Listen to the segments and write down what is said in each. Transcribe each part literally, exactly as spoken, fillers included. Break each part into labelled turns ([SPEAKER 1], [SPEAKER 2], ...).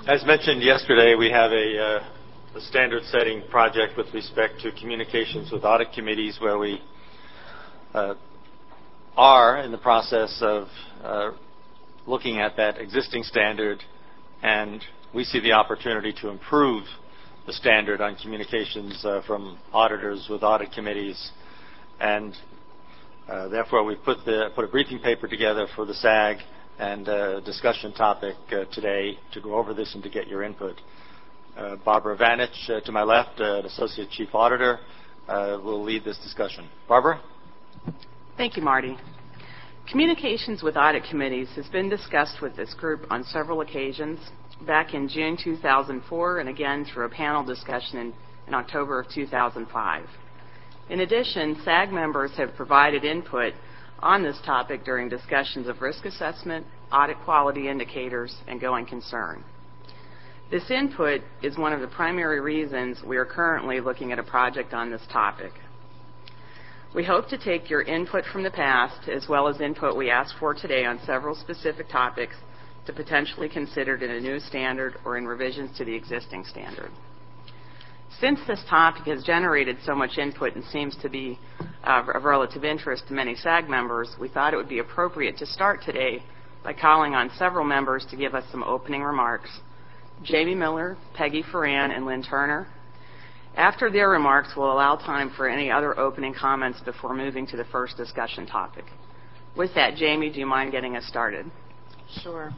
[SPEAKER 1] As mentioned yesterday, we have a, uh, a standard-setting project with respect to communications with audit committees where we uh, are in the process of uh, looking at that existing standard, and we see the opportunity to improve the standard on communications uh, from auditors with audit committees. And uh, therefore, we put, the, put a briefing paper together for the S A G and a discussion topic uh, today to go over this and to get your input. Uh, Barbara Vanich, uh, to my left, uh, an Associate Chief Auditor, uh, will lead this discussion. Barbara?
[SPEAKER 2] Thank you, Marty. Communications with audit committees has been discussed with this group on several occasions, back in June two thousand four and again through a panel discussion in, in October of two thousand five. In addition, S A G members have provided input on this topic during discussions of risk assessment, audit quality indicators, and going concern. This input is one of the primary reasons we are currently looking at a project on this topic. We hope to take your input from the past as well as input we asked for today on several specific topics to potentially considered in a new standard or in revisions to the existing standard. Since this topic has generated so much input and seems to be uh, of relative interest to many S A G members, we thought it would be appropriate to start today by calling on several members to give us some opening remarks. Jamie Miller, Peggy Ferran, and Lynn Turner. After their remarks, we'll allow time for any other opening comments before moving to the first discussion topic. With that, Jamie, do you mind getting us started?
[SPEAKER 3] Sure.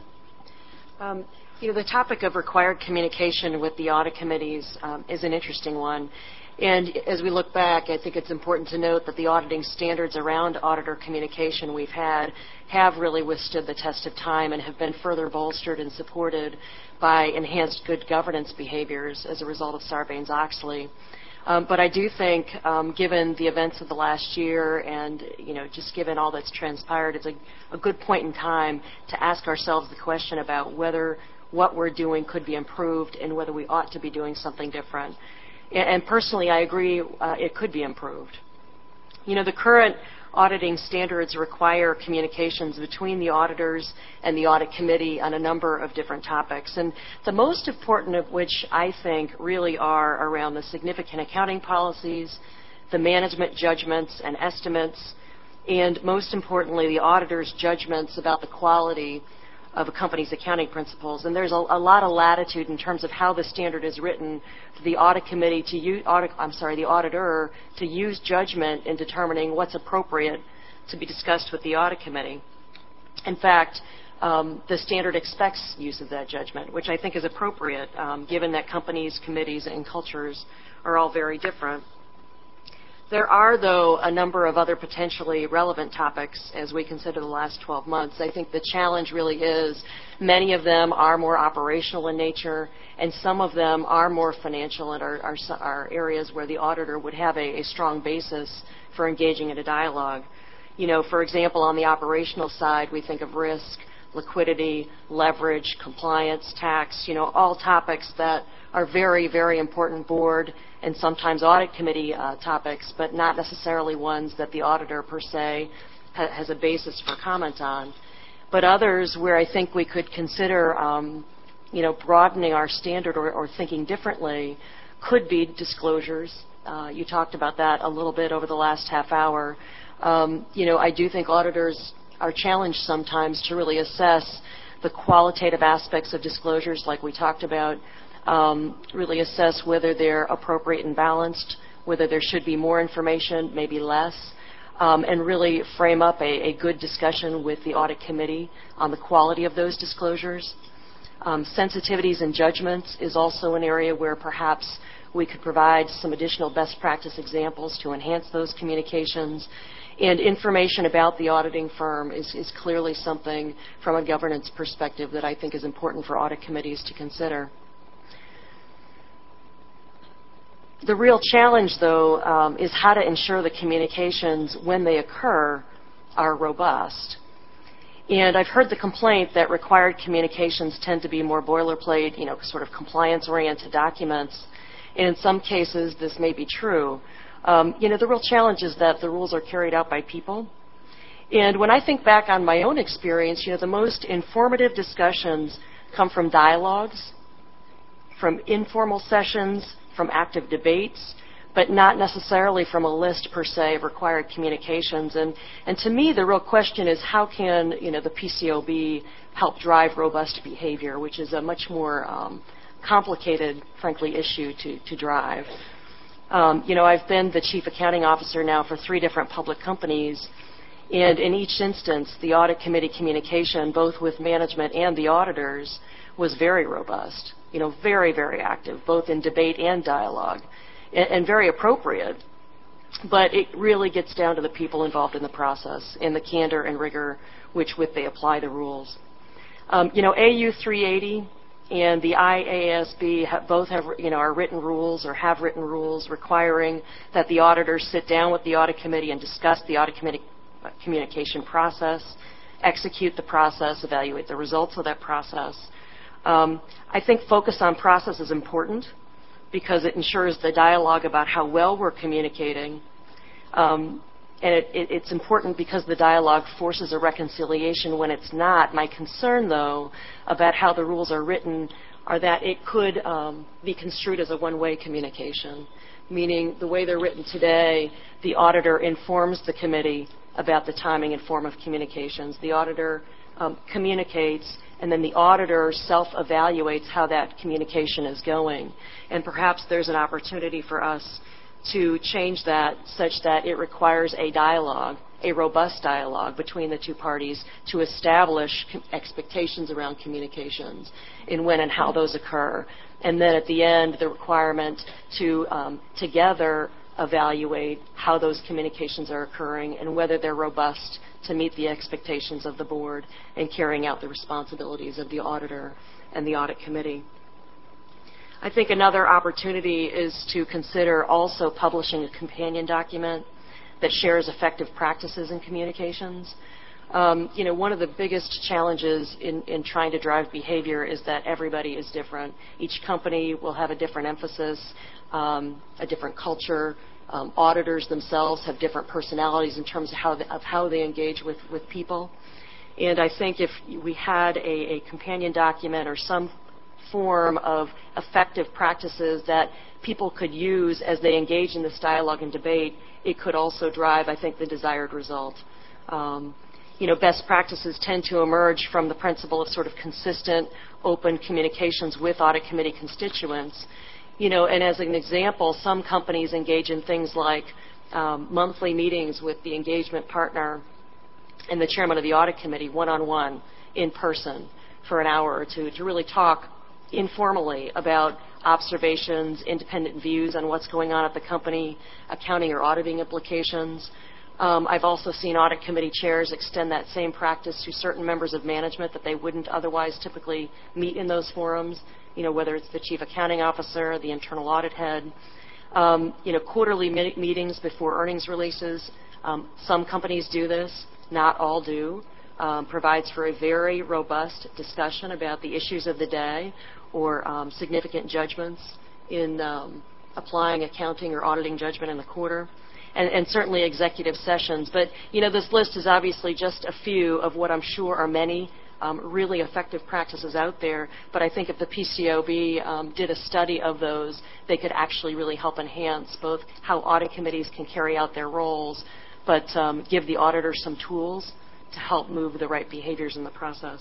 [SPEAKER 3] Um, you know, the topic of required communication with the audit committees um, is an interesting one. And as we look back, I think it's important to note that the auditing standards around auditor communication we've had have really withstood the test of time and have been further bolstered and supported by enhanced good governance behaviors as a result of Sarbanes-Oxley. Um, but I do think, um, given the events of the last year and, you know, just given all that's transpired, it's a, a good point in time to ask ourselves the question about whether what we're doing could be improved and whether we ought to be doing something different. And, and personally, I agree uh, it could be improved. You know, the current auditing standards require communications between the auditors and the audit committee on a number of different topics. And the most important of which I think really are around the significant accounting policies, the management judgments and estimates, and most importantly, the auditor's judgments about the quality of a company's accounting principles. And there's a, a lot of latitude in terms of how the standard is written for the audit committee to use, audit, I'm sorry, the auditor to use judgment in determining what's appropriate to be discussed with the audit committee. In fact, um, the standard expects use of that judgment, which I think is appropriate, um, given that companies, committees, and cultures are all very different. There are, though, a number of other potentially relevant topics as we consider the last twelve months. I think the challenge really is many of them are more operational in nature, and some of them are more financial and are, are, are areas where the auditor would have a, a strong basis for engaging in a dialogue. You know, for example, on the operational side, we think of risk, liquidity, leverage, compliance, tax, you know, all topics that are very, very important board and sometimes audit committee uh, topics, but not necessarily ones that the auditor per se ha has a basis for comment on. But others where I think we could consider, um, you know, broadening our standard or, or thinking differently could be disclosures. Uh, you talked about that a little bit over the last half hour. Um, you know, I do think auditors are challenged sometimes to really assess the qualitative aspects of disclosures like we talked about, um, really assess whether they're appropriate and balanced, whether there should be more information, maybe less, um, and really frame up a, a good discussion with the audit committee on the quality of those disclosures. Um, sensitivities and judgments is also an area where perhaps we could provide some additional best practice examples to enhance those communications. And information about the auditing firm is, is clearly something from a governance perspective that I think is important for audit committees to consider. The real challenge, though, um, is how to ensure the communications, when they occur, are robust. And I've heard the complaint that required communications tend to be more boilerplate, you know, sort of compliance-oriented documents. And in some cases, this may be true. Um, you know, the real challenge is that the rules are carried out by people. And when I think back on my own experience, you know, the most informative discussions come from dialogues from informal sessions, from active debates, but not necessarily from a list per se of required communications. And, and to me, the real question is how can you know, the P C O B help drive robust behavior, which is a much more um, complicated, frankly, issue to, to drive. Um, you know, I've been the chief accounting officer now for three different public companies, and in each instance, the audit committee communication, both with management and the auditors, was very robust, you know, very, very active, both in debate and dialogue, and, and very appropriate. But it really gets down to the people involved in the process and the candor and rigor which with they apply the rules. Um, you know, A U three eighty and the I A S B have, both have, you know, are written rules or have written rules requiring that the auditors sit down with the audit committee and discuss the audit committee communication process, execute the process, evaluate the results of that process. Um, I think focus on process is important because it ensures the dialogue about how well we're communicating. Um, and it, it, it's important because the dialogue forces a reconciliation when it's not. My concern, though, about how the rules are written are that it could um, be construed as a one-way communication, meaning the way they're written today, the auditor informs the committee about the timing and form of communications. The auditor um, communicates, and then the auditor self-evaluates how that communication is going. And perhaps there's an opportunity for us to change that such that it requires a dialogue, a robust dialogue between the two parties to establish expectations around communications and when and how those occur. And then at the end, the requirement to um, together evaluate how those communications are occurring and whether they're robust to meet the expectations of the board and carrying out the responsibilities of the auditor and the audit committee. I think another opportunity is to consider also publishing a companion document that shares effective practices in communications. Um, you know, one of the biggest challenges in, in trying to drive behavior is that everybody is different. Each company will have a different emphasis, um, a different culture. Um, auditors themselves have different personalities in terms of how they, of how they engage with, with people. And I think if we had a, a companion document or some form of effective practices that people could use as they engage in this dialogue and debate, it could also drive, I think, the desired result. Um, you know, best practices tend to emerge from the principle of sort of consistent, open communications with audit committee constituents. You know, and as an example, some companies engage in things like um, monthly meetings with the engagement partner and the chairman of the audit committee one-on-one in person for an hour or two to really talk informally about observations, independent views on what's going on at the company, accounting or auditing implications. Um, I've also seen audit committee chairs extend that same practice to certain members of management that they wouldn't otherwise typically meet in those forums, you know, whether it's the chief accounting officer, the internal audit head. Um, you know, quarterly me- meetings before earnings releases. Um, some companies do this, not all do. Um, provides for a very robust discussion about the issues of the day or um, significant judgments in um, applying accounting or auditing judgment in the quarter, and, and certainly executive sessions. But, you know, this list is obviously just a few of what I'm sure are many um, really effective practices out there. But I think if the P C O B um, did a study of those, they could actually really help enhance both how audit committees can carry out their roles, but um, give the auditors some tools to help move the right behaviors in the process.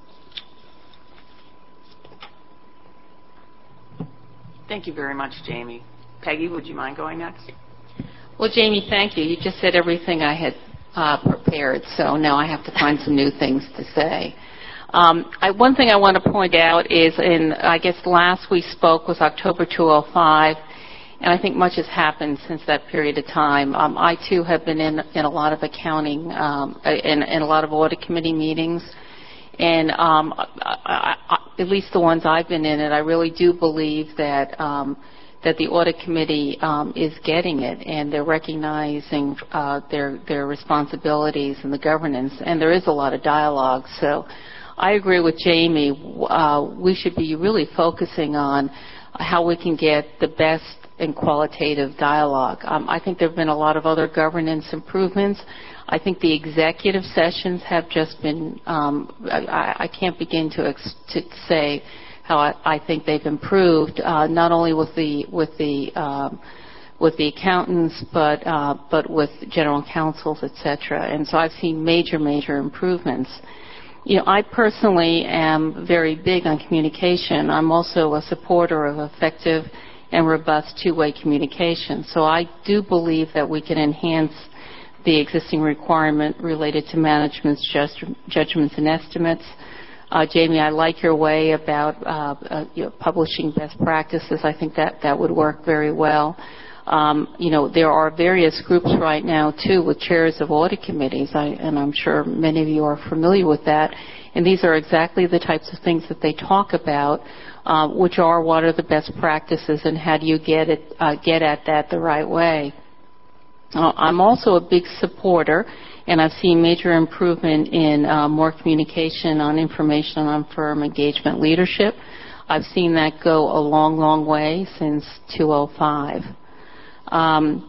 [SPEAKER 2] Thank you very much, Jamie. Peggy, would you mind going next?
[SPEAKER 4] Well, Jamie, thank you. You just said everything I had uh, prepared, so now I have to find some new things to say. Um, I, one thing I want to point out is, in I guess last we spoke was October two thousand five, and I think much has happened since that period of time. Um, I, too, have been in, in a lot of accounting um, and, and a lot of audit committee meetings. And um, I, I, at least the ones I've been in, and I really do believe that um, that the audit committee um, is getting it, and they're recognizing uh, their their responsibilities and the governance. And there is a lot of dialogue. So I agree with Jamie. Uh, we should be really focusing on how we can get the best and qualitative dialogue. Um, I think there have been a lot of other governance improvements. I think the executive sessions have just been, um, I, I can't begin to, ex- to say how I, I think they've improved, uh, not only with the with the um, with the accountants, but uh, but with general counsels, et cetera. And so I've seen major, major improvements. You know, I personally am very big on communication. I'm also a supporter of effective and robust two-way communication. So I do believe that we can enhance the existing requirement related to management's just, judgments and estimates. Uh, Jamie, I like your way about uh, uh, you know, publishing best practices. I think that that would work very well. Um, you know, there are various groups right now, too, with chairs of audit committees, I, and I'm sure many of you are familiar with that. And these are exactly the types of things that they talk about, uh, which are what are the best practices and how do you get it, uh, get at that the right way. Uh, I'm also a big supporter, and I've seen major improvement in uh, more communication on information on firm engagement leadership. I've seen that go a long, long way since two thousand five. Um,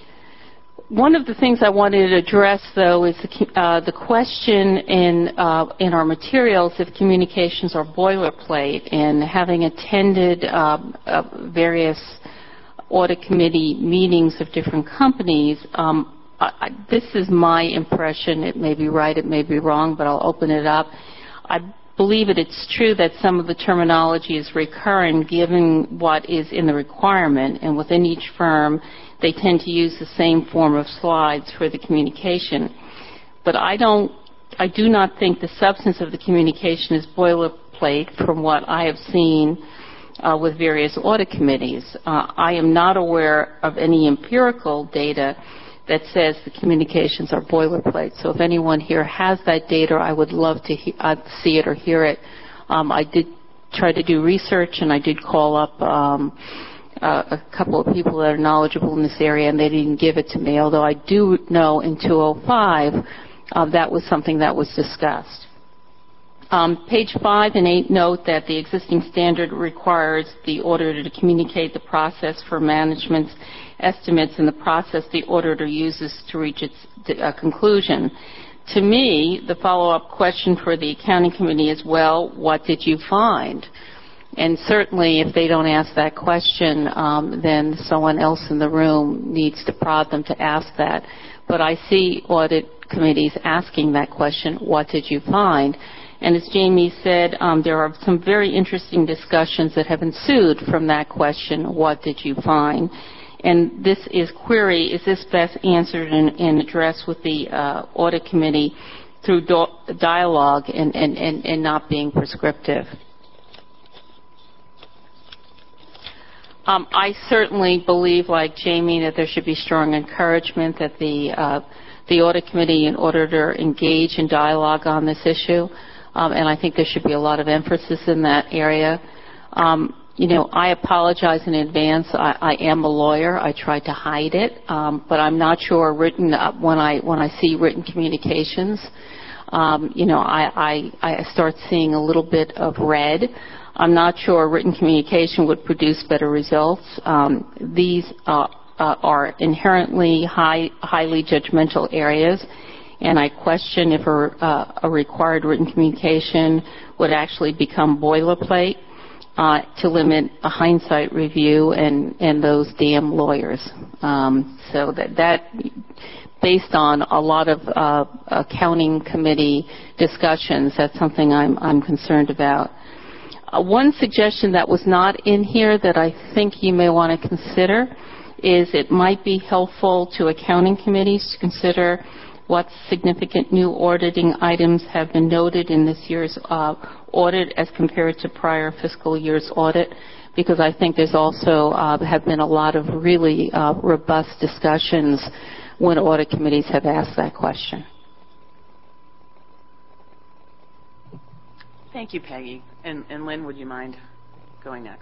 [SPEAKER 4] one of the things I wanted to address, though, is the, uh, the question in, uh, in our materials if communications are boilerplate. And having attended uh, uh, various audit committee meetings of different companies, um, I, this is my impression. It may be right, it may be wrong, but I'll open it up. I believe it it's true that some of the terminology is recurring given what is in the requirement, and within each firm they tend to use the same form of slides for the communication. But I don't, I do not think the substance of the communication is boilerplate from what I have seen uh, with various audit committees. Uh, I am not aware of any empirical data that says the communications are boilerplate. So if anyone here has that data, I would love to he- uh, see it or hear it. Um, I did try to do research, and I did call up um, uh, a couple of people that are knowledgeable in this area, and they didn't give it to me, although I do know in two thousand five uh, that was something that was discussed. Um, page five and eight note that the existing standard requires the auditor to communicate the process for management's estimates and the process the auditor uses to reach its uh, conclusion. To me, the follow-up question for the accounting committee is, well, what did you find? And certainly if they don't ask that question, um, then someone else in the room needs to prod them to ask that. But I see audit committees asking that question, what did you find? And as Jamie said, um, there are some very interesting discussions that have ensued from that question, what did you find? And this is query, is this best answered and, and addressed with the uh, audit committee through do- dialogue and, and, and, and not being prescriptive? Um, I certainly believe, like Jamie, that there should be strong encouragement that the, uh, the audit committee and auditor engage in dialogue on this issue. Um, and I think there should be a lot of emphasis in that area. Um, you know, I apologize in advance. I, I am a lawyer. I try to hide it, um, but I'm not sure written uh, when I when I see written communications. Um, you know, I, I, I start seeing a little bit of red. I'm not sure written communication would produce better results. Um, these uh, uh, are inherently high, highly judgmental areas. And I question if a, uh, a required written communication would actually become boilerplate uh, to limit a hindsight review and, and those damn lawyers. Um, so that, that, based on a lot of uh, accounting committee discussions, that's something I'm, I'm concerned about. Uh, one suggestion that was not in here that I think you may want to consider is it might be helpful to accounting committees to consider what significant new auditing items have been noted in this year's uh, audit as compared to prior fiscal year's audit, because I think there's also uh, have been a lot of really uh, robust discussions when audit committees have asked that question.
[SPEAKER 2] Thank you, Peggy. And, and Lynn, would you mind going next?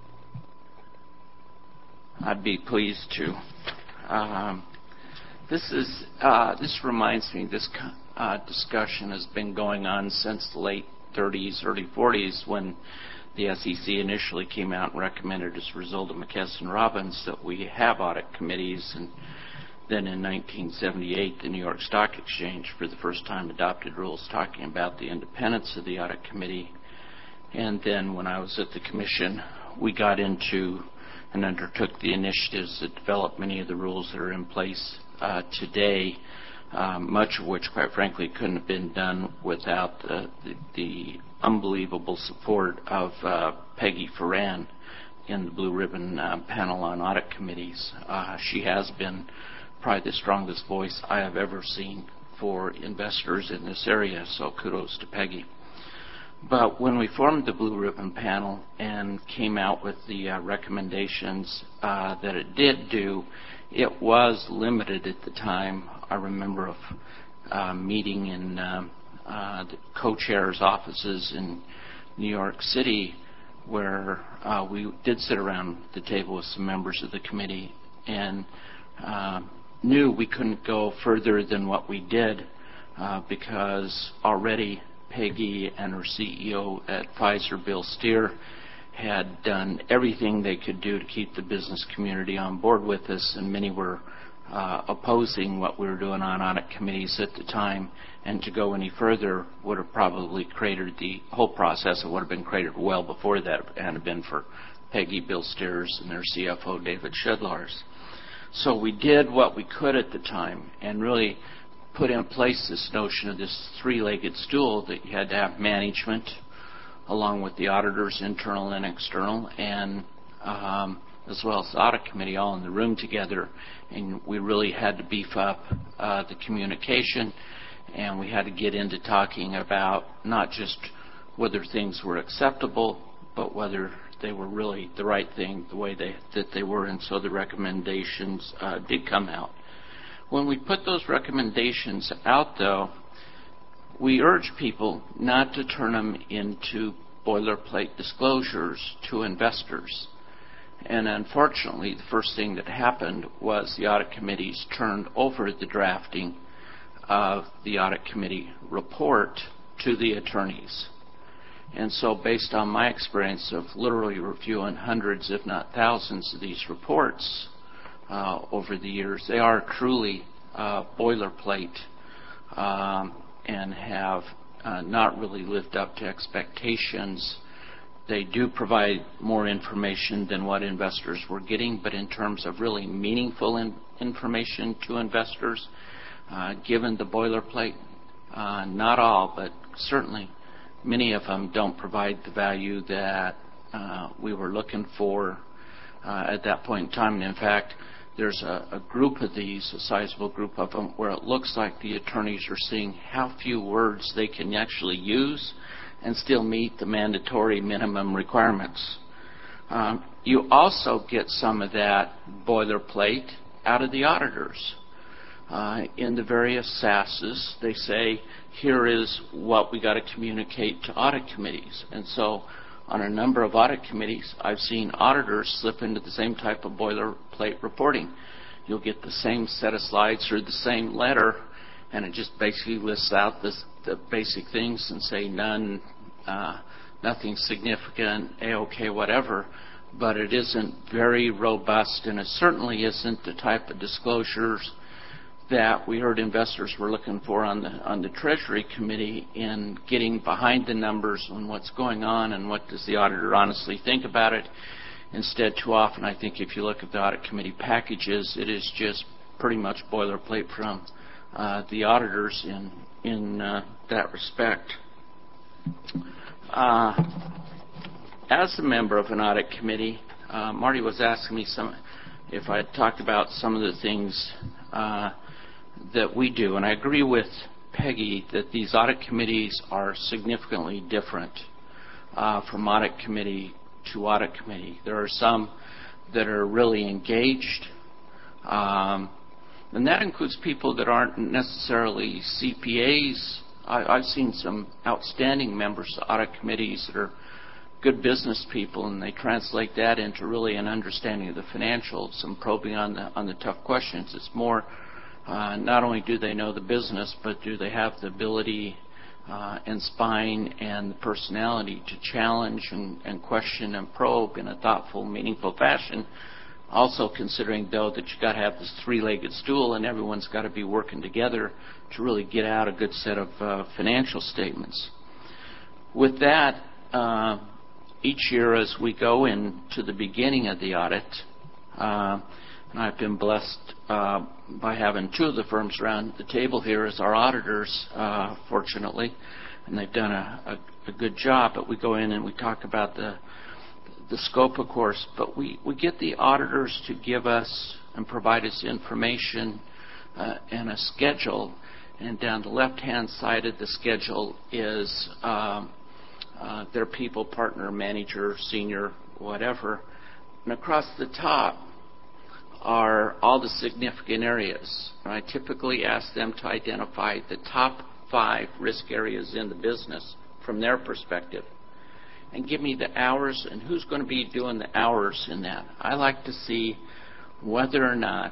[SPEAKER 5] I'd be pleased to. Um, This is uh, this reminds me. This uh, discussion has been going on since the late thirties, early forties, when the S E C initially came out and recommended, as a result of McKesson Robbins, that we have audit committees. And then in nineteen seventy-eight, the New York Stock Exchange, for the first time, adopted rules talking about the independence of the audit committee. And then when I was at the commission, we got into and undertook the initiatives that developed many of the rules that are in place uh, today, um, much of which, quite frankly, couldn't have been done without the, the, the unbelievable support of uh, Peggy Ferran in the Blue Ribbon uh, panel on audit committees. Uh, she has been probably the strongest voice I have ever seen for investors in this area, so kudos to Peggy. But when we formed the Blue Ribbon panel and came out with the uh, recommendations uh, that it did do, it was limited at the time. I remember a uh, meeting in um, uh, the co-chair's offices in New York City where uh, we did sit around the table with some members of the committee and uh, knew we couldn't go further than what we did uh, because already Peggy and her C E O at Pfizer, Bill Steer, had done everything they could do to keep the business community on board with us, and many were uh, opposing what we were doing on audit committees at the time, and to go any further would have probably cratered the whole process. It would have been cratered well before that if it hadn't been for Peggy, Bill Steers, and their C F O, David Shedlars. So we did what we could at the time and really put in place this notion of this three-legged stool that you had to have management along with the auditors, internal and external, and um, as well as the audit committee all in the room together. And we really had to beef up uh, the communication, and we had to get into talking about not just whether things were acceptable, but whether they were really the right thing, the way they, that they were, and so the recommendations uh, did come out. When we put those recommendations out, though, we urge people not to turn them into boilerplate disclosures to investors. And unfortunately, the first thing that happened was the audit committees turned over the drafting of the audit committee report to the attorneys. And so based on my experience of literally reviewing hundreds, if not thousands, of these reports uh, over the years, they are truly uh, boilerplate um, and have uh, not really lived up to expectations. They do provide more information than what investors were getting, but in terms of really meaningful in information to investors, uh, given the boilerplate, uh, not all, but certainly many of them don't provide the value that uh, we were looking for uh, at that point in time. And in fact, there's a, a group of these, a sizable group of them, where it looks like the attorneys are seeing how few words they can actually use and still meet the mandatory minimum requirements. Um, you also get some of that boilerplate out of the auditors. Uh, in the various S A Ss, they say, here is what we got to communicate to audit committees. And so on a number of audit committees, I've seen auditors slip into the same type of boilerplate reporting. You'll get the same set of slides or the same letter, and it just basically lists out this, the basic things and say none, uh, nothing significant, A-OK, whatever. But it isn't very robust, and it certainly isn't the type of disclosures that we heard investors were looking for on the on the Treasury Committee in getting behind the numbers on what's going on and what does the auditor honestly think about it. Instead, too often, I think if you look at the Audit Committee packages, it is just pretty much boilerplate from uh, the auditors in, in uh, that respect. Uh, as a member of an Audit Committee, uh, Marty was asking me some if I had talked about some of the things uh, that we do, and I agree with Peggy that these audit committees are significantly different uh, from audit committee to audit committee. There are some that are really engaged, um, and that includes people that aren't necessarily C P As. I, I've seen some outstanding members of audit committees that are good business people, and they translate that into really an understanding of the financials and probing on the on the tough questions. It's more uh, not only do they know the business, but do they have the ability uh, and spine and the personality to challenge and, and question and probe in a thoughtful, meaningful fashion. Also considering, though, that you've got to have this three-legged stool and everyone's got to be working together to really get out a good set of uh, financial statements. With that, uh, each year as we go into the beginning of the audit, uh, and I've been blessed uh, by having two of the firms around the table here as our auditors, uh, fortunately, and they've done a, a, a good job. But we go in and we talk about the the scope, of course, but we, we get the auditors to give us and provide us information uh, and a schedule. And down the left-hand side of the schedule is um, uh, their people, partner, manager, senior, whatever. And across the top are all the significant areas. And I typically ask them to identify the top five risk areas in the business from their perspective and give me the hours and who's going to be doing the hours in that. I like to see whether or not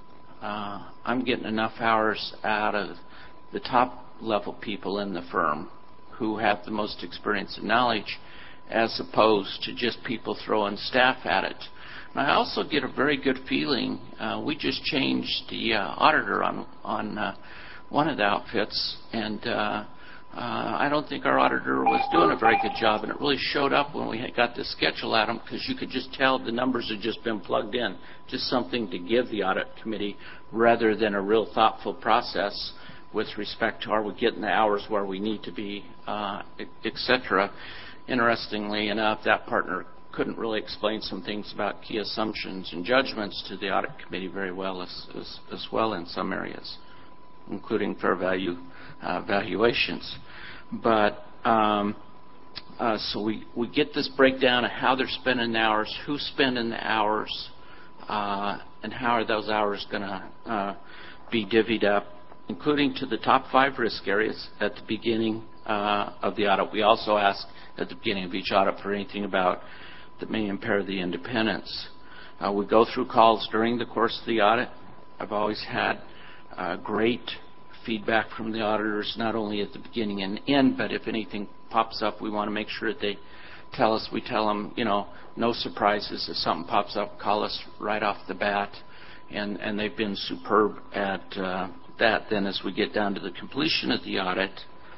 [SPEAKER 5] uh, I'm getting enough hours out of the top level people in the firm who have the most experience and knowledge as opposed to just people throwing staff at it. And I also get a very good feeling. Uh, we just changed the uh, auditor on, on uh, one of the outfits, and uh, Uh, I don't think our auditor was doing a very good job, and it really showed up when we had got the schedule at them because you could just tell the numbers had just been plugged in, just something to give the audit committee rather than a real thoughtful process with respect to are we getting the hours where we need to be, uh, et cetera. Interestingly enough, that partner couldn't really explain some things about key assumptions and judgments to the audit committee very well as, as, as well in some areas, including fair value Uh, valuations. But um, uh, so we, we get this breakdown of how they're spending the hours, who's spending the hours, uh, and how are those hours going to uh, be divvied up, including to the top five risk areas at the beginning uh, of the audit. We also ask at the beginning of each audit for anything about that may impair the independence. Uh, we go through calls during the course of the audit. I've always had uh, great feedback from the auditors, not only at the beginning and end, but if anything pops up, we want to make sure that they tell us. We tell them, you know, no surprises. If something pops up, call us right off the bat. And, and they've been superb at uh, that. Then as we get down to the completion of the audit,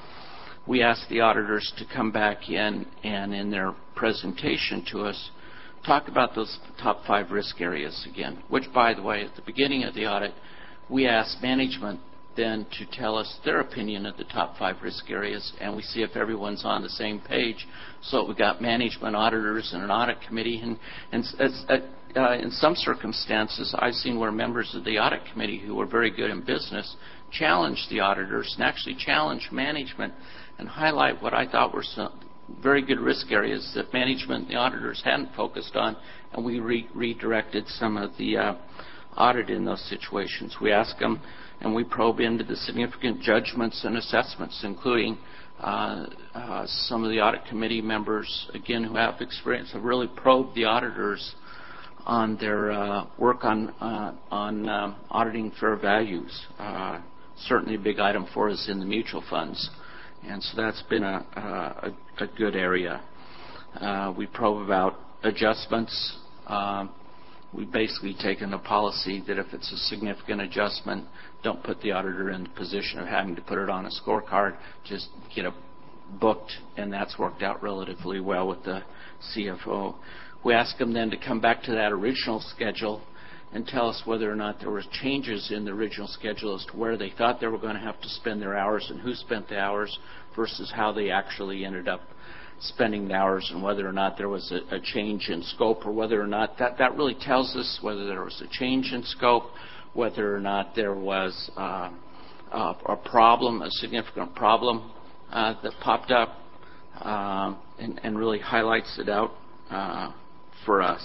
[SPEAKER 5] we ask the auditors to come back in and in their presentation to us, talk about those top five risk areas again, which, by the way, at the beginning of the audit, we ask management then to tell us their opinion of the top five risk areas, and we see if everyone's on the same page. So we got management auditors and an audit committee, and, and uh, uh, in some circumstances, I've seen where members of the audit committee who were very good in business challenged the auditors and actually challenged management and highlight what I thought were some very good risk areas that management and the auditors hadn't focused on, and we re- redirected some of the uh, audit in those situations. We ask them and we probe into the significant judgments and assessments, including uh, uh, some of the audit committee members, again, who have experience, have really probed the auditors on their uh, work on uh, on um, auditing fair values. Uh, certainly a big item for us in the mutual funds. And so that's been a, a, a good area. Uh, we probe about adjustments. Uh, We've basically taken a policy that if it's a significant adjustment, don't put the auditor in the position of having to put it on a scorecard. Just get it booked, and that's worked out relatively well with the C F O. We ask them then to come back to that original schedule and tell us whether or not there were changes in the original schedule as to where they thought they were going to have to spend their hours and who spent the hours versus how they actually ended up spending the hours, and whether or not there was a, a change in scope, or whether or not that, that really tells us whether there was a change in scope, whether or not there was uh, uh, a problem, a significant problem uh, that popped up, uh, and, and really highlights it out uh, for us.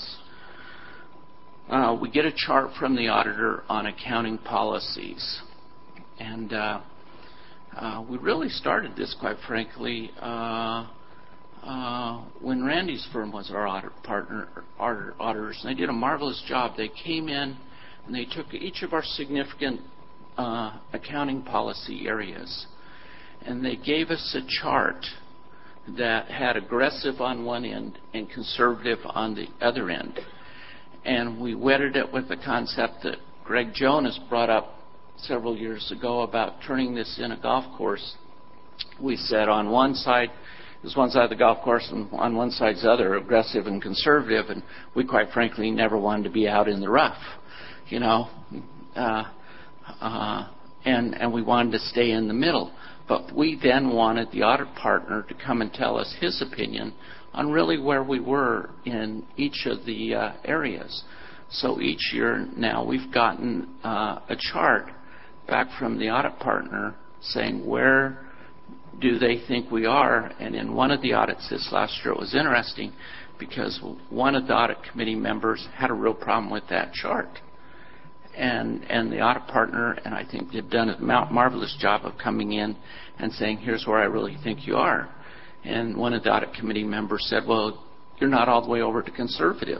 [SPEAKER 5] Uh, we get a chart from the auditor on accounting policies, and uh, uh, we really started this, quite frankly, uh, Uh, when Randy's firm was our audit partner, our auditors, and they did a marvelous job. They came in and they took each of our significant uh, accounting policy areas, and they gave us a chart that had aggressive on one end and conservative on the other end. And we wedded it with the concept that Greg Jonas brought up several years ago about turning this in a golf course. We said on one side, is one side of the golf course, and on one side's the other, aggressive and conservative, and we quite frankly never wanted to be out in the rough, you know, uh, uh, and, and we wanted to stay in the middle. But we then wanted the audit partner to come and tell us his opinion on really where we were in each of the uh, areas. So each year now we've gotten uh, a chart back from the audit partner saying where do they think we are. And in one of the audits this last year, it was interesting because one of the audit committee members had a real problem with that chart. And, and the audit partner, and I think they've done a marvelous job of coming in and saying, here's where I really think you are. And one of the audit committee members said, well, you're not all the way over to conservative.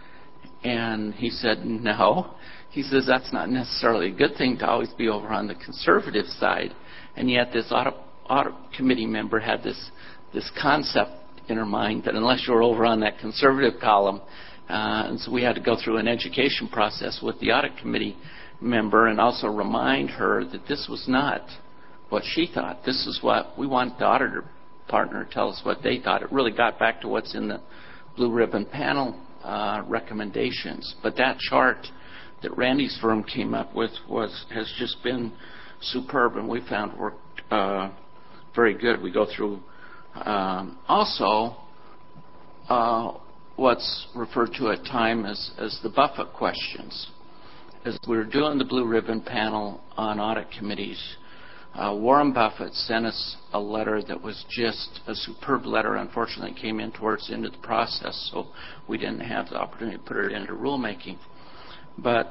[SPEAKER 5] And he said, no. He says, that's not necessarily a good thing to always be over on the conservative side. And yet this audit, audit committee member had this, this concept in her mind that unless you're over on that conservative column, Uh, and so we had to go through an education process with the audit committee member and also remind her that this was not what she thought. This is what we want the auditor partner to tell us what they thought. It really got back to what's in the Blue Ribbon panel uh, recommendations. But that chart that Randy's firm came up with was has just been superb, and we found worked uh, very good. We go through um, also uh, what's referred to at time as, as the Buffett questions. As we were doing the Blue Ribbon panel on audit committees, uh, Warren Buffett sent us a letter that was just a superb letter. Unfortunately, it came in towards the end of the process, so we didn't have the opportunity to put it into rulemaking. But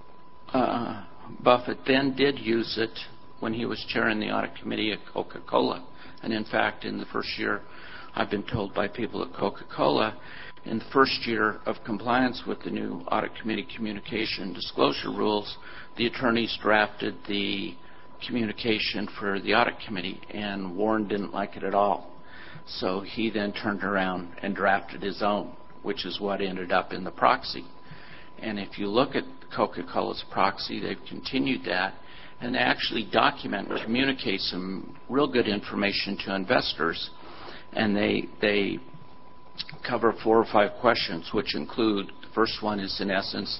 [SPEAKER 5] uh, Buffett then did use it when he was chairing the audit committee at Coca-Cola. And in fact, in the first year, I've been told by people at Coca-Cola, in the first year of compliance with the new audit committee communication disclosure rules, the attorneys drafted the communication for the audit committee, and Warren didn't like it at all. So he then turned around and drafted his own, which is what ended up in the proxy. And if you look at Coca-Cola's proxy, they've continued that, and they actually document and communicate some real good information to investors. And they they cover four or five questions, which include, the first one is, in essence,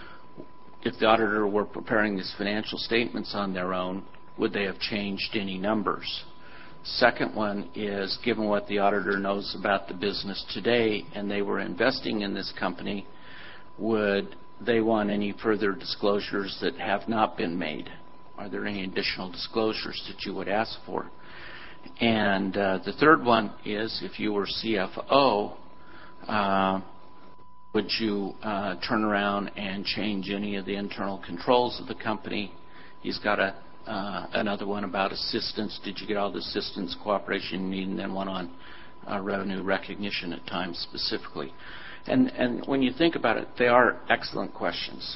[SPEAKER 5] if the auditor were preparing these financial statements on their own, would they have changed any numbers? Second one is, given what the auditor knows about the business today and they were investing in this company, would they want any further disclosures that have not been made? Are there any additional disclosures that you would ask for? And uh, the third one is, if you were C F O, uh, would you uh, turn around and change any of the internal controls of the company? He's got a, uh, another one about assistance. Did you get all the assistance, cooperation you need? And then one on uh, revenue recognition at times specifically. And, and when you think about it, they are excellent questions.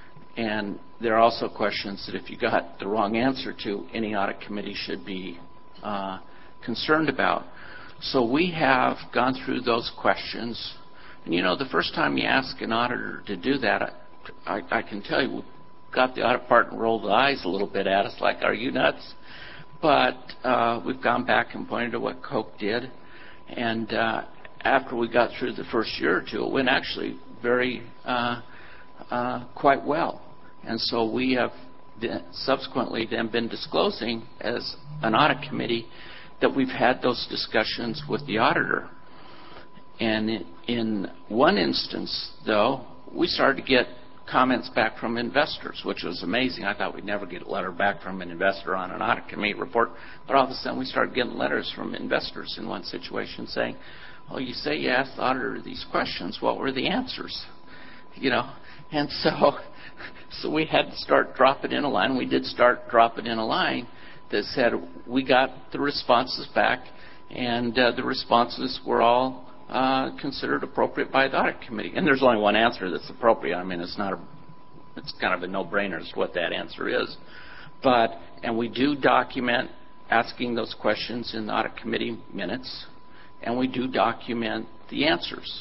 [SPEAKER 5] And there are also questions that if you got the wrong answer to, any audit committee should be Uh, concerned about. So we have gone through those questions. And you know, the first time you ask an auditor to do that, I, I, I can tell you, we got the audit partner rolled the eyes a little bit at us, like, are you nuts? But uh, we've gone back and pointed to what Coke did. And uh, after we got through the first year or two, it went actually very uh, uh, quite well. And so we have subsequently then been disclosing as an audit committee that we've had those discussions with the auditor. And in one instance, though, we started to get comments back from investors, which was amazing. I thought we'd never get a letter back from an investor on an audit committee report. But all of a sudden, we started getting letters from investors in one situation saying, oh, you say you asked the auditor these questions. What were the answers? You know, and so... So we had to start dropping in a line. We did start dropping in a line that said we got the responses back, and uh, the responses were all uh, considered appropriate by the audit committee. And there's only one answer that's appropriate. I mean, it's not a, it's kind of a no-brainer as to what that answer is. But, and we do document asking those questions in the audit committee minutes, and we do document the answers.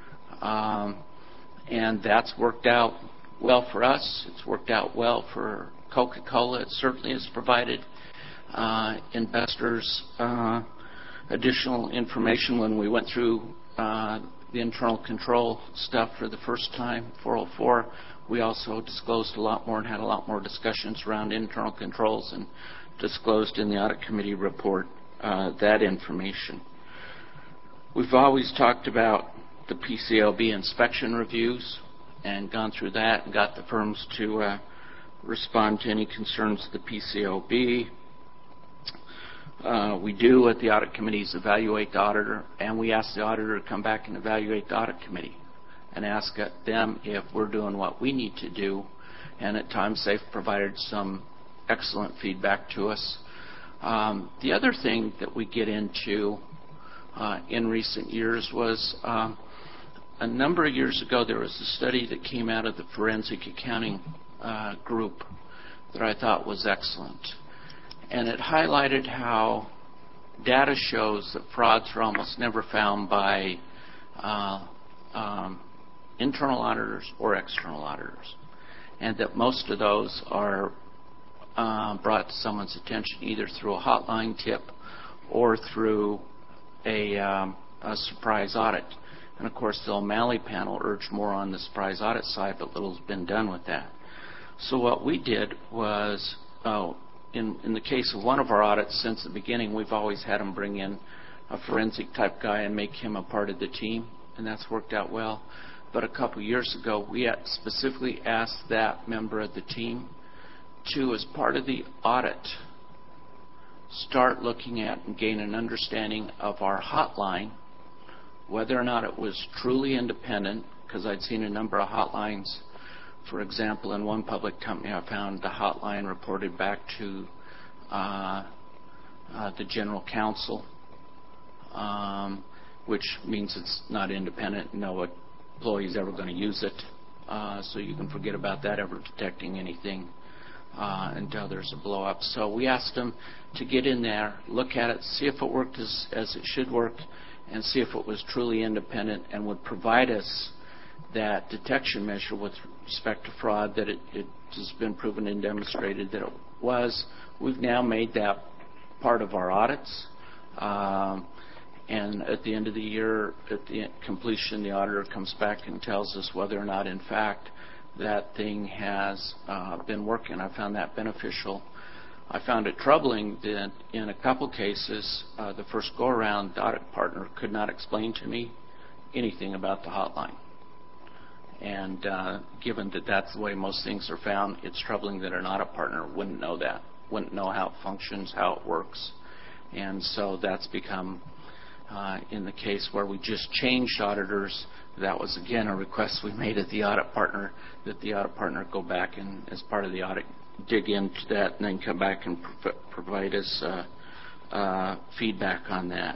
[SPEAKER 5] Um, and that's worked out well for us. It's worked out well for Coca-Cola. It certainly has provided uh, investors uh, additional information when we went through uh, the internal control stuff for the first time, four oh four. We also disclosed a lot more and had a lot more discussions around internal controls and disclosed in the audit committee report uh, that information. We've always talked about the P C L B inspection reviews and gone through that and got the firms to uh, respond to any concerns of the P C L B. Uh, we do at the audit committees evaluate the auditor, and we ask the auditor to come back and evaluate the audit committee and ask them if we're doing what we need to do. And at times they've provided some excellent feedback to us. Um, the other thing that we get into uh, in recent years was um, a number of years ago there was a study that came out of the forensic accounting uh, group that I thought was excellent. And it highlighted how data shows that frauds are almost never found by uh, um, internal auditors or external auditors, and that most of those are uh, brought to someone's attention either through a hotline tip or through a, um, a surprise audit. And of course the O'Malley panel urged more on the surprise audit side, but little's been done with that. So what we did was, oh, In, in the case of one of our audits, since the beginning, we've always had them bring in a forensic type guy and make him a part of the team, and that's worked out well. But a couple years ago, we had specifically asked that member of the team to, as part of the audit, start looking at and gain an understanding of our hotline, whether or not it was truly independent, because I'd seen a number of hotlines. For example, in one public company, I found the hotline reported back to uh, uh, the general counsel, um, which means it's not independent. No employee is ever going to use it, uh, so you can forget about that ever detecting anything uh, until there's a blow up. So we asked them to get in there, look at it, see if it worked as, as it should work, and see if it was truly independent and would provide us that detection measure with respect to fraud that it, it has been proven and demonstrated that it was. We've now made that part of our audits. Um, and at the end of the year, at the completion, the auditor comes back and tells us whether or not, in fact, that thing has uh, been working. I found that beneficial. I found it troubling that in a couple cases, uh, the first go-around, the audit partner could not explain to me anything about the hotline. And uh, given that that's the way most things are found, it's troubling that an audit partner wouldn't know that, wouldn't know how it functions, how it works. And so that's become, uh, in the case where we just changed auditors, that was, again, a request we made at the audit partner, that the audit partner go back and, as part of the audit, dig into that and then come back and prov- provide us uh, uh, feedback on that.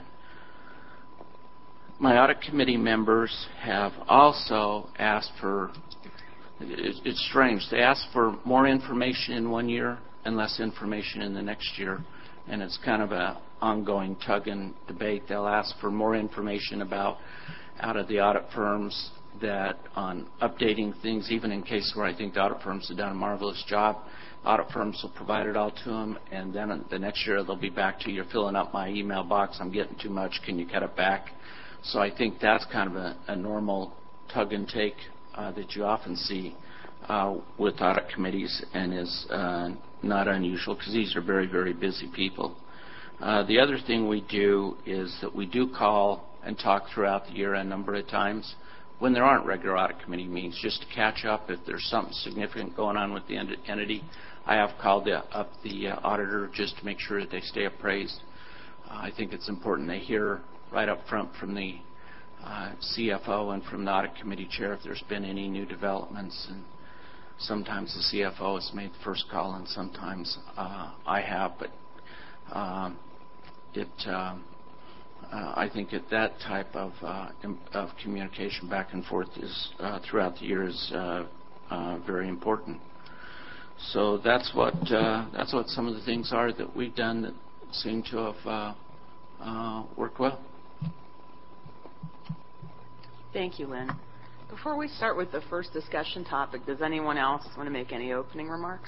[SPEAKER 5] My audit committee members have also asked for, it's strange, they ask for more information in one year and less information in the next year, and it's kind of an ongoing tug and debate. They'll ask for more information about out of the audit firms that on updating things, even in cases where I think the audit firms have done a marvelous job. Audit firms will provide it all to them, and then the next year they'll be back to, you're filling up my email box, I'm getting too much, can you cut it back? So I think that's kind of a, a normal tug and take uh, that you often see uh, with audit committees, and is uh, not unusual because these are very, very busy people. Uh, the other thing we do is that we do call and talk throughout the year a number of times when there aren't regular audit committee meetings, just to catch up if there's something significant going on with the ent- entity. I have called the, up the uh, auditor just to make sure that they stay appraised. Uh, I think it's important they hear right up front from the uh, C F O and from the audit committee chair if there's been any new developments. And sometimes the C F O has made the first call, and sometimes uh, I have. But um, it, uh, uh, I think that that type of, uh, of communication back and forth is uh, throughout the year is uh, uh, very important. So that's what uh, that's what some of the things are that we've done that seem to have uh, uh, worked well.
[SPEAKER 2] Thank you, Lynn. Before we start with the first discussion topic, does anyone else want to make any opening remarks?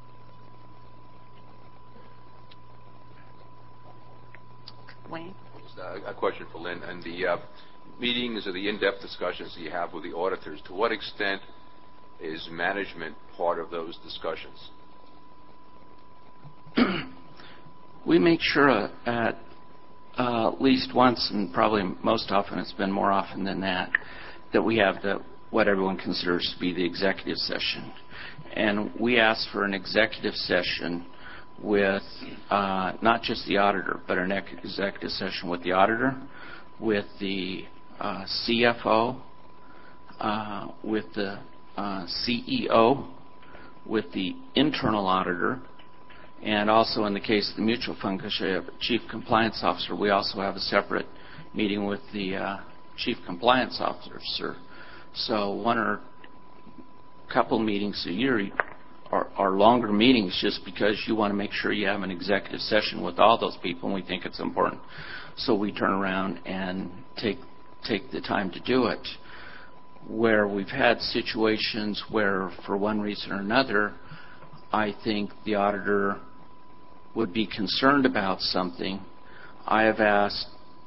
[SPEAKER 2] Wayne?
[SPEAKER 6] uh, a question for Lynn. And the uh, meetings or the in-depth discussions that you have with the auditors, to what extent is management part of those discussions?
[SPEAKER 5] We make sure at uh, least once, and probably most often, it's been more often than that, that we have the what everyone considers to be the executive session. And we ask for an executive session with uh, not just the auditor, but an executive session with the auditor, with the uh, C F O, uh, with the uh, C E O, with the internal auditor, and also in the case of the mutual fund, because you have a chief compliance officer, we also have a separate meeting with the uh, chief compliance officer. So one or a couple meetings a year are, are longer meetings just because you want to make sure you have an executive session with all those people, and we think it's important. So we turn around and take take the time to do it. Where we've had situations where, for one reason or another, I think the auditor would be concerned about something, I have asked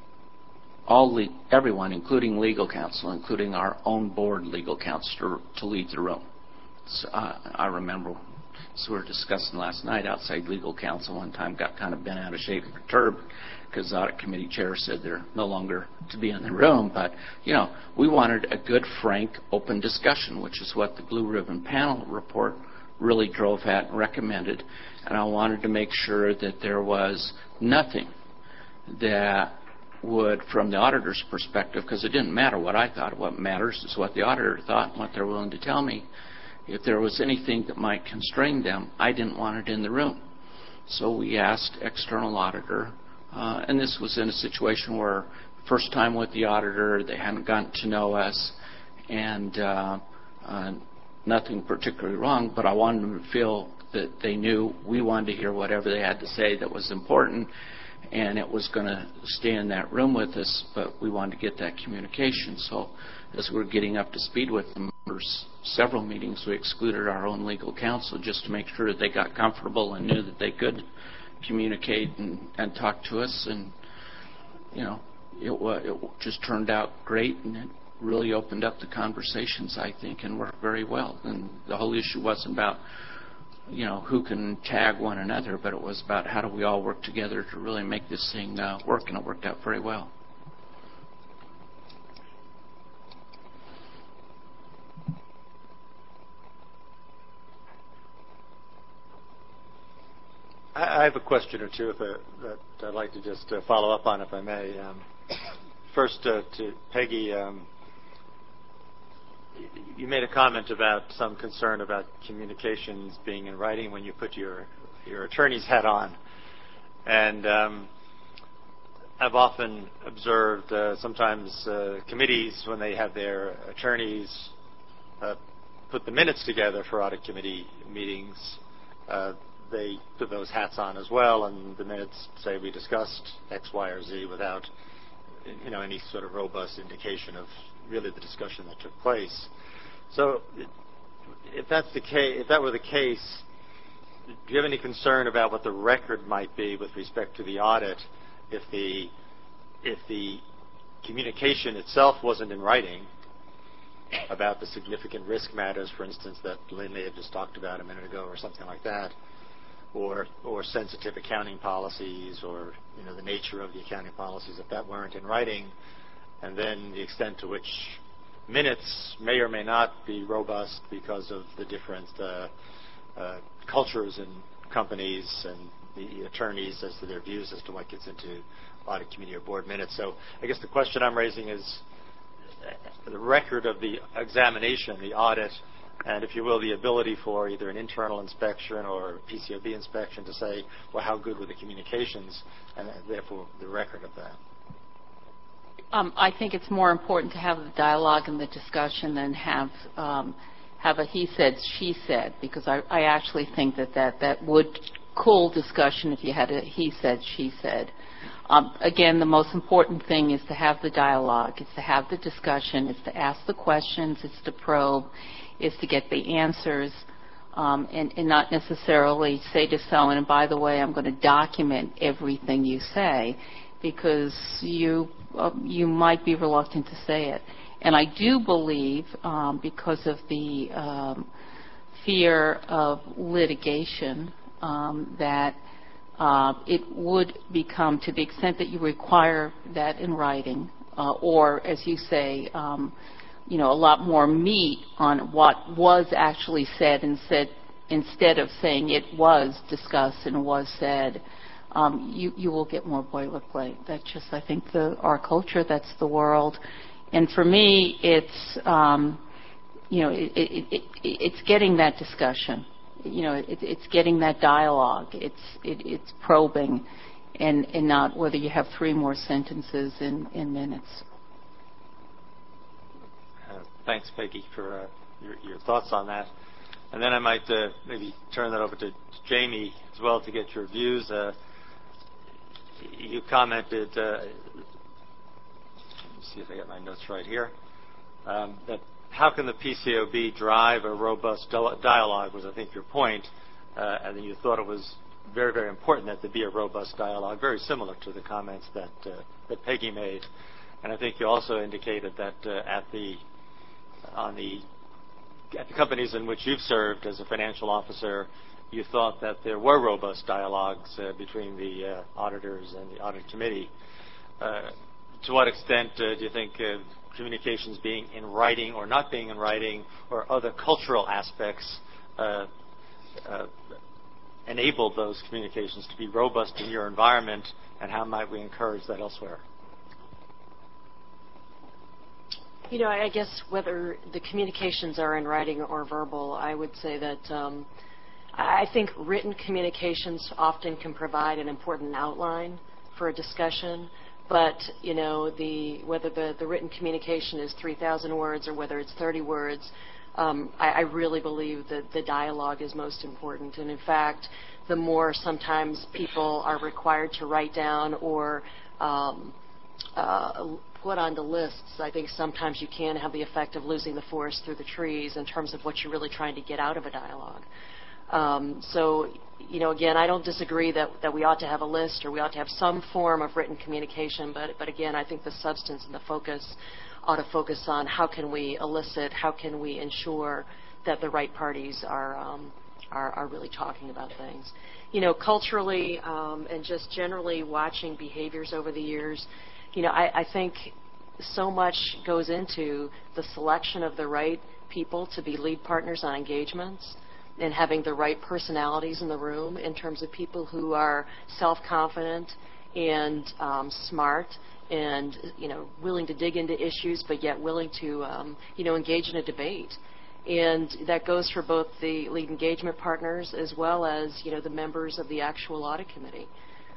[SPEAKER 5] all le- everyone, including legal counsel, including our own board legal counsel, to, to leave the room. So, uh, I remember, so we were discussing last night, outside legal counsel one time got kind of bent out of shape and perturbed because the audit committee chair said they're no longer to be in the room. But, you know, we wanted a good, frank, open discussion, which is what the Blue Ribbon Panel report really drove at and recommended. And I wanted to make sure that there was nothing that would, from the auditor's perspective, because it didn't matter what I thought. What matters is what the auditor thought and what they're willing to tell me. If there was anything that might constrain them, I didn't want it in the room. So we asked external auditor, uh, and this was in a situation where first time with the auditor, they hadn't gotten to know us, and uh, uh, nothing particularly wrong, but I wanted them to feel that they knew we wanted to hear whatever they had to say that was important, and it was going to stay in that room with us, but we wanted to get that communication. So as we were getting up to speed with them, for several meetings, we excluded our own legal counsel just to make sure that they got comfortable and knew that they could communicate and, and talk to us. And, you know, it, it just turned out great, and it really opened up the conversations, I think, and worked very well. And the whole issue wasn't about, you know, who can tag one another, but it was about how do we all work together to really make this thing uh, work, and it worked out very well.
[SPEAKER 1] I have a question or two if, uh, that I'd like to just uh, follow up on, if I may. Um, first, uh, to Peggy, um, you made a comment about some concern about communications being in writing when you put your your attorney's hat on. And um, I've often observed uh, sometimes uh, committees, when they have their attorneys uh, put the minutes together for audit committee meetings, uh, they put those hats on as well, and the minutes say we discussed X, Y, or Z without, you know, any sort of robust indication of really the discussion that took place. So, if that's the case, if that were the case, do you have any concern about what the record might be with respect to the audit if the if the communication itself wasn't in writing about the significant risk matters, for instance, that Lynn may have just talked about a minute ago, or something like that, or or sensitive accounting policies, or, you know, the nature of the accounting policies, if that weren't in writing, and then the extent to which minutes may or may not be robust because of the different uh, uh, cultures in companies and the attorneys as to their views as to what gets into audit committee or board minutes. So I guess the question I'm raising is the record of the examination, the audit, and, if you will, the ability for either an internal inspection or P C O B inspection to say, well, how good were the communications, and therefore the record of that.
[SPEAKER 4] Um, I think it's more important to have the dialogue and the discussion than have um, have a he said, she said, because I, I actually think that, that that would cool discussion if you had a he said, she said. Um, again, the most important thing is to have the dialogue, it's to have the discussion, it's to ask the questions, it's to probe, it's to get the answers, um, and, and not necessarily say to someone, and by the way, I'm going to document everything you say. because you uh, you might be reluctant to say it. And I do believe, um, because of the um, fear of litigation, um, that uh, it would become, to the extent that you require that in writing, uh, or, as you say, um, you know, a lot more meat on what was actually said and said, instead of saying it was discussed and was said, um, you, you will get more boilerplate. That's just, I think, the, our culture. That's the world. And for me, it's, um, you know, it, it, it, it's getting that discussion. You know, it, it's getting that dialogue. It's, it, it's probing, and, and not whether you have three more sentences in, in minutes.
[SPEAKER 1] Uh, thanks, Peggy, for uh, your, your thoughts on that. And then I might uh, maybe turn that over to Jamie as well to get your views. Uh, you commented, uh, let me see if I get my notes right here, um, that how can the P C O B drive a robust dialogue was, I think, your point, uh, and then you thought it was very, very important that there be a robust dialogue, very similar to the comments that uh, that Peggy made. And I think you also indicated that uh, at the on the at the companies in which you've served as a financial officer, you thought that there were robust dialogues uh, between the uh, auditors and the audit committee. Uh, to what extent uh, do you think uh, communications being in writing or not being in writing or other cultural aspects uh, uh, enabled those communications to be robust in your environment, and how might we encourage that elsewhere?
[SPEAKER 3] You know, I guess whether the communications are in writing or verbal, I would say that um, I think written communications often can provide an important outline for a discussion. But, you know, the, whether the, the written communication is three thousand words or whether it's thirty words, um, I, I really believe that the dialogue is most important. And, in fact, the more sometimes people are required to write down or um, uh, put onto lists, I think sometimes you can have the effect of losing the forest through the trees in terms of what you're really trying to get out of a dialogue. Um, so, you know, again, I don't disagree that, that we ought to have a list or we ought to have some form of written communication, but, but again, I think the substance and the focus ought to focus on how can we elicit, how can we ensure that the right parties are, um, are, are really talking about things. You know, culturally um, and just generally watching behaviors over the years, you know, I, I think so much goes into the selection of the right people to be lead partners on engagements, and having the right personalities in the room in terms of people who are self-confident and um, smart and, you know, willing to dig into issues but yet willing to, um, you know, engage in a debate. And that goes for both the lead engagement partners as well as, you know, the members of the actual audit committee.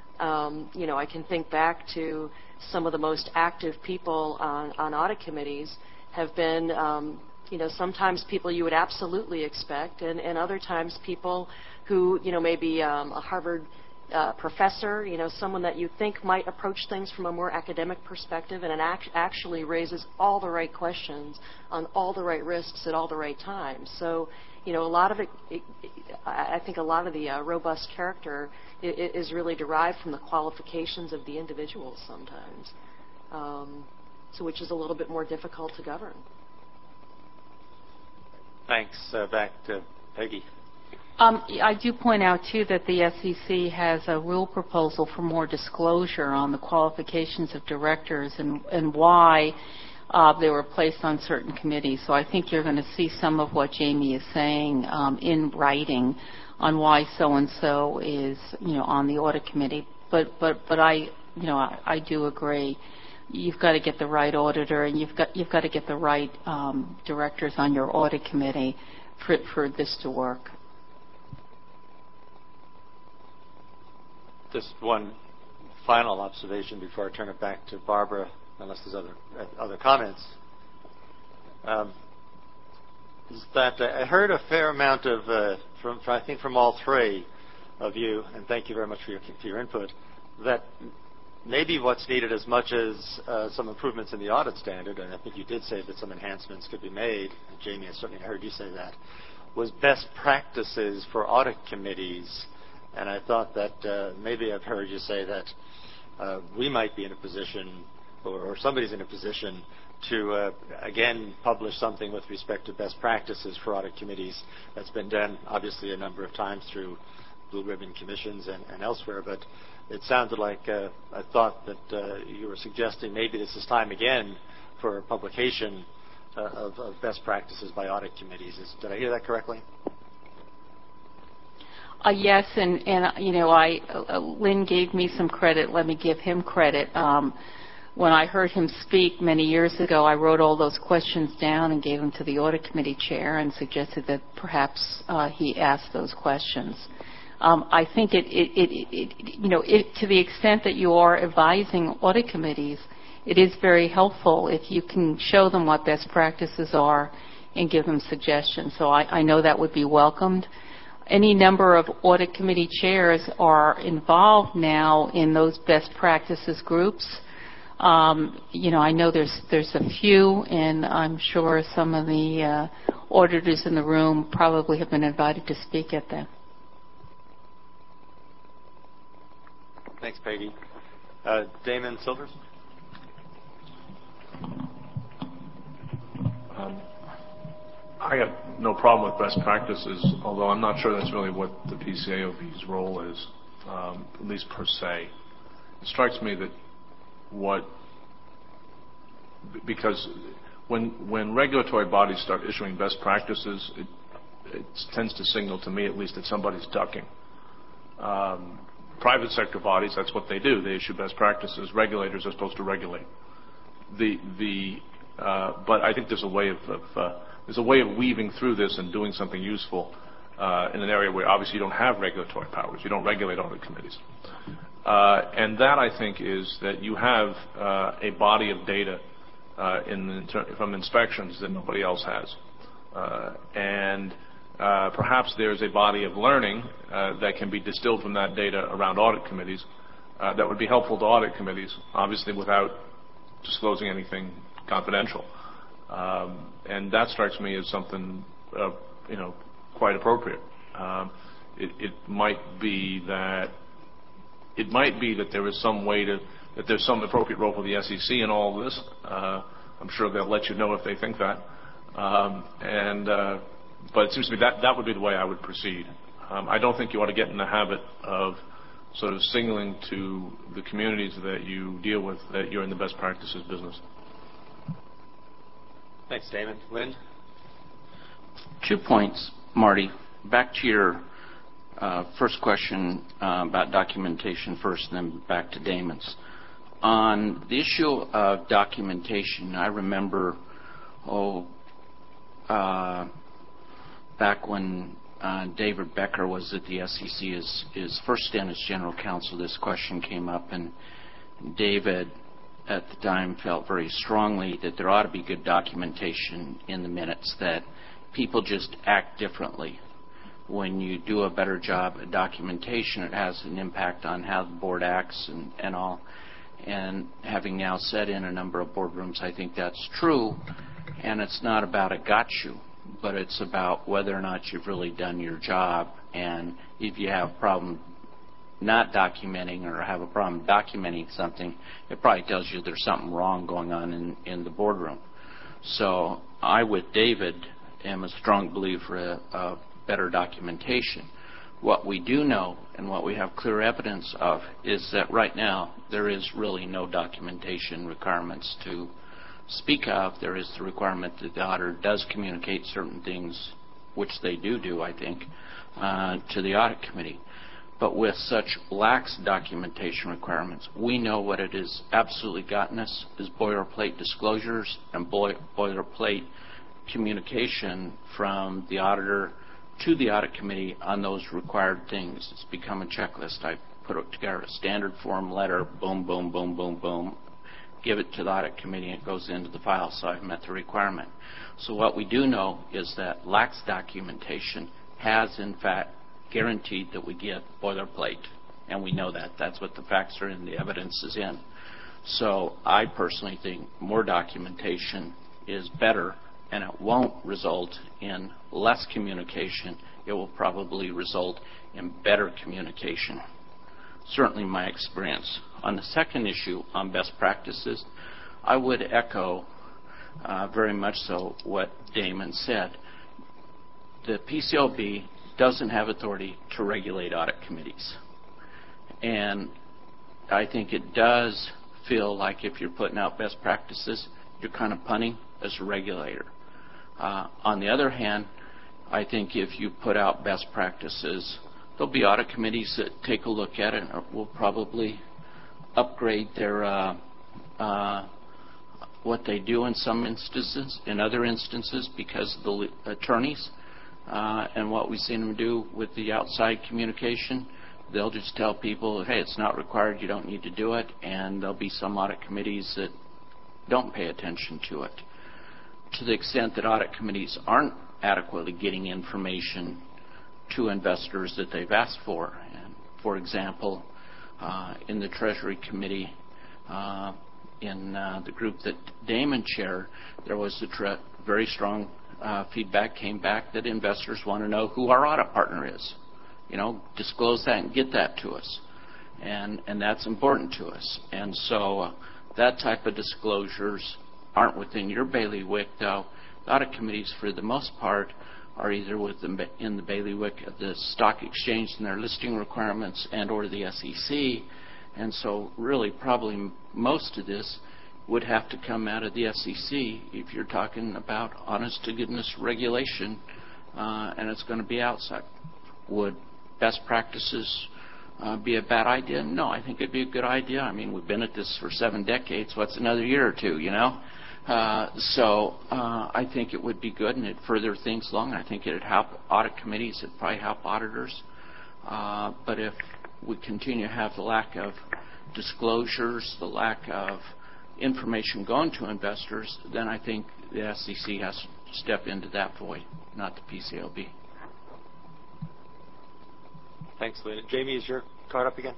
[SPEAKER 3] Um, you know, I can think back to some of the most active people on, on audit committees have been um, you know, sometimes people you would absolutely expect, and, and other times people who, you know, maybe um, a Harvard uh, professor, you know, someone that you think might approach things from a more academic perspective, and it act- actually raises all the right questions on all the right risks at all the right times. So, you know, a lot of it, it, it I think a lot of the uh, robust character is really derived from the qualifications of the individuals sometimes, um, so which is a little bit more difficult to govern.
[SPEAKER 1] Thanks. Uh, back to Peggy.
[SPEAKER 4] Um, I do point out, too, that the S E C has a rule proposal for more disclosure on the qualifications of directors and, and why uh, they were placed on certain committees. So I think you're going to see some of what Jamie is saying um, in writing on why so-and-so is, you know, on the audit committee. But, but, but I, you know, I, I do agree. You've got to get the right auditor, and you've got you've got to get the right um, directors on your audit committee for for this to work.
[SPEAKER 1] Just one final observation before I turn it back to Barbara, unless there's other uh, other comments. Um, is that I heard a fair amount of uh, from I think from all three of you, and thank you very much for your for your input. That maybe what's needed as much as uh, some improvements in the audit standard, and I think you did say that some enhancements could be made, and Jamie, I certainly heard you say that, was best practices for audit committees. And I thought that uh, maybe I've heard you say that uh, we might be in a position, or, or somebody's in a position, to uh, again publish something with respect to best practices for audit committees. That's been done obviously a number of times through Blue Ribbon Commissions and, and elsewhere, but it sounded like uh, I thought that uh, you were suggesting maybe this is time again for publication uh, of, of best practices by audit committees. Is, did I hear that correctly?
[SPEAKER 4] Uh, yes, and, and you know, I uh, Lynn gave me some credit. Let me give him credit. Um, when I heard him speak many years ago, I wrote all those questions down and gave them to the audit committee chair and suggested that perhaps uh, he ask those questions. Um, I think it, it, it, it you know, it, to the extent that you are advising audit committees, it is very helpful if you can show them what best practices are and give them suggestions. So I, I know that would be welcomed. Any number of audit committee chairs are involved now in those best practices groups. Um, you know, I know there's there's a few, and I'm sure some of the uh, auditors in the room probably have been invited to speak at them.
[SPEAKER 1] Thanks, Peggy. Uh, Damon Silvers?
[SPEAKER 7] Um, I have no problem with best practices, although I'm not sure that's really what the P C A O B's role is, um, at least per se. It strikes me that what, because when when regulatory bodies start issuing best practices, it, it tends to signal to me at least that somebody's ducking. Um, private sector bodies, that's what they do. They issue best practices. Regulators are supposed to regulate. The the uh, but I think there's a way of, of uh, there's a way of weaving through this and doing something useful uh, in an area where obviously you don't have regulatory powers. You don't regulate audit committees. Uh, and that, I think, is that you have uh, a body of data uh, in the, from inspections that nobody else has. Uh, and uh, perhaps there's a body of learning uh, that can be distilled from that data around audit committees uh, that would be helpful to audit committees, obviously without disclosing anything confidential. Um, and that strikes me as something, uh, you know, quite appropriate. Um, it, it might be that It might be that there is some way to, that there's some appropriate role for the S E C in all of this. Uh, I'm sure they'll let you know if they think that. Um, and, uh, but it seems to me that that would be the way I would proceed. Um, I don't think you ought to get in the habit of sort of signaling to the communities that you deal with that you're in the best practices business.
[SPEAKER 1] Thanks, Damon. Lynn?
[SPEAKER 5] Two points, Marty. Back to your Uh, first question uh, about documentation first, and then back to Damon's. On the issue of documentation, I remember, oh, uh, back when uh, David Becker was at the S E C, his, his first stint as general counsel, this question came up, and David at the time felt very strongly that there ought to be good documentation in the minutes, that people just act differently. When you do a better job at documentation, it has an impact on how the board acts and, and all. And having now sat in a number of boardrooms, I think that's true. And it's not about a got you, but it's about whether or not you've really done your job. And if you have a problem not documenting or have a problem documenting something, it probably tells you there's something wrong going on in, in the boardroom. So I, with David, am a strong believer of better documentation. What we do know and what we have clear evidence of is that right now there is really no documentation requirements to speak of. There is the requirement that the auditor does communicate certain things, which they do do, I think, uh, to the audit committee. But with such lax documentation requirements, we know what it has absolutely gotten us is boilerplate disclosures and boil- boilerplate communication from the auditor to the audit committee on those required things. It's become a checklist. I put it together, a standard form letter, boom, boom, boom, boom, boom, give it to the audit committee, and it goes into the file, so I've met the requirement. So what we do know is that lax documentation has, in fact, guaranteed that we get boilerplate, and we know that. That's what the facts are in, the evidence is in. So I personally think more documentation is better, and it won't result in less communication. It will probably result in better communication. certainly my experience. On the second issue, on best practices, I would echo uh, very much so what Damon said. The P C L B doesn't have authority to regulate audit committees. And I think it does feel like if you're putting out best practices, you're kind of punting as a regulator. Uh, on the other hand, I think if you put out best practices, there'll be audit committees that take a look at it and will probably upgrade their uh, uh, what they do in some instances. In other instances, because of the attorneys uh, and what we've seen them do with the outside communication, they'll just tell people, hey, it's not required, you don't need to do it, and there'll be some audit committees that don't pay attention to it. To the extent that audit committees aren't adequately getting information to investors that they've asked for. And for example, uh, in the Treasury Committee, uh, in uh, the group that Damon chaired, there was a tre- very strong uh, feedback came back that investors want to know who our audit partner is. You know, disclose that and get that to us. And, and that's important to us. And so uh, that type of disclosures aren't within your bailiwick, though. The audit committees, for the most part, are either within, in the bailiwick of the stock exchange and their listing requirements and or the S E C. And so really probably most of this would have to come out of the S E C if you're talking about honest-to-goodness regulation, uh, and it's going to be outside. Would best practices uh, be a bad idea? No, I think it'd be a good idea. I mean, we've been at this for seven decades. What's another year or two, you know? Uh, so uh, I think it would be good, and it'd further things along. I think it'd help audit committees. It'd probably help auditors. Uh, but if we continue to have the lack of disclosures, the lack of information going to investors, then I think the S E C has to step into that void, not the P C L B.
[SPEAKER 1] Thanks, Lynn. Jamie, is your card up again?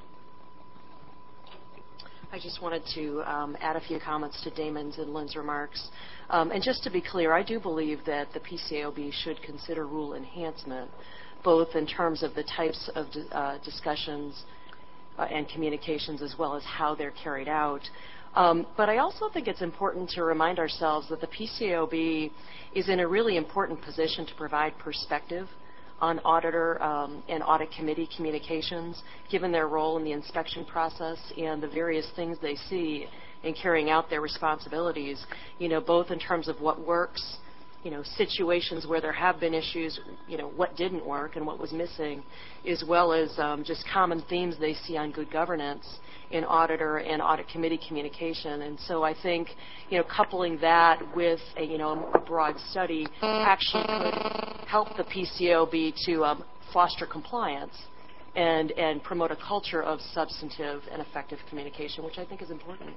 [SPEAKER 3] I just wanted to um, add a few comments to Damon's and Lynn's remarks. Um, and just to be clear, I do believe that the P C A O B should consider rule enhancement, both in terms of the types of uh, discussions uh, and communications as well as how they're carried out. Um, but I also think it's important to remind ourselves that the P C A O B is in a really important position to provide perspective on auditor um, and audit committee communications, given their role in the inspection process and the various things they see in carrying out their responsibilities, you know, both in terms of what works, you know, situations where there have been issues, you know, what didn't work and what was missing, as well as um, just common themes they see on good governance in auditor and audit committee communication. And so I think, you know, coupling that with a, you know, a broad study actually could help the P C A O B to um, foster compliance and, and promote a culture of substantive and effective communication, which I think is important.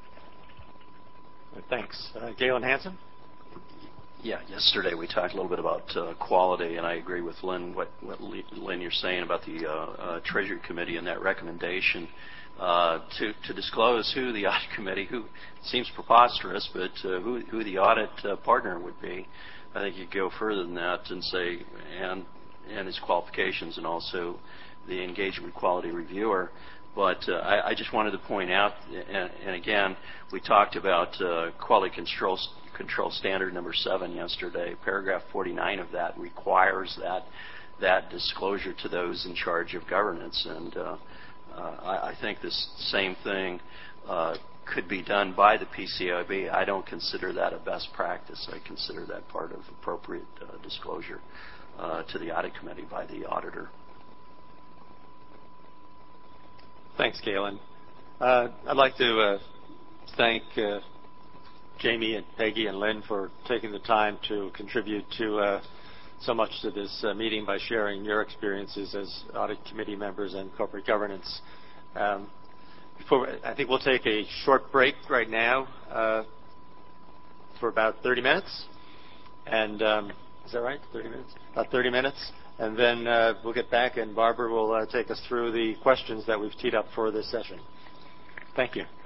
[SPEAKER 1] Thanks. Uh, Galen Hansen?
[SPEAKER 8] Yeah, yesterday we talked a little bit about uh, quality, and I agree with Lynn, what, what Lynn, you're saying about the uh, uh, Treasury Committee and that recommendation uh, to, to disclose who the audit committee, who seems preposterous, but uh, who, who the audit uh, partner would be. I think you'd go further than that and say, and, and his qualifications, and also the engagement quality reviewer. But uh, I, I just wanted to point out, and, and again, we talked about uh, quality control control standard number seven yesterday. Paragraph forty-nine of that requires that that disclosure to those in charge of governance, and uh, uh, I, I think this same thing uh, could be done by the P C A O B. I don't consider that a best practice. I consider that part of appropriate uh, disclosure uh, to the audit committee by the auditor.
[SPEAKER 1] Thanks, Galen. Uh, I'd like to uh, thank uh, Jamie and Peggy and Lynn for taking the time to contribute to uh, so much to this uh, meeting by sharing your experiences as audit committee members and corporate governance. Um, before, I think we'll take a short break right now uh, for about thirty minutes. And um, is that right? thirty minutes? About thirty minutes. And then uh, we'll get back, and Barbara will uh, take us through the questions that we've teed up for this session. Thank you.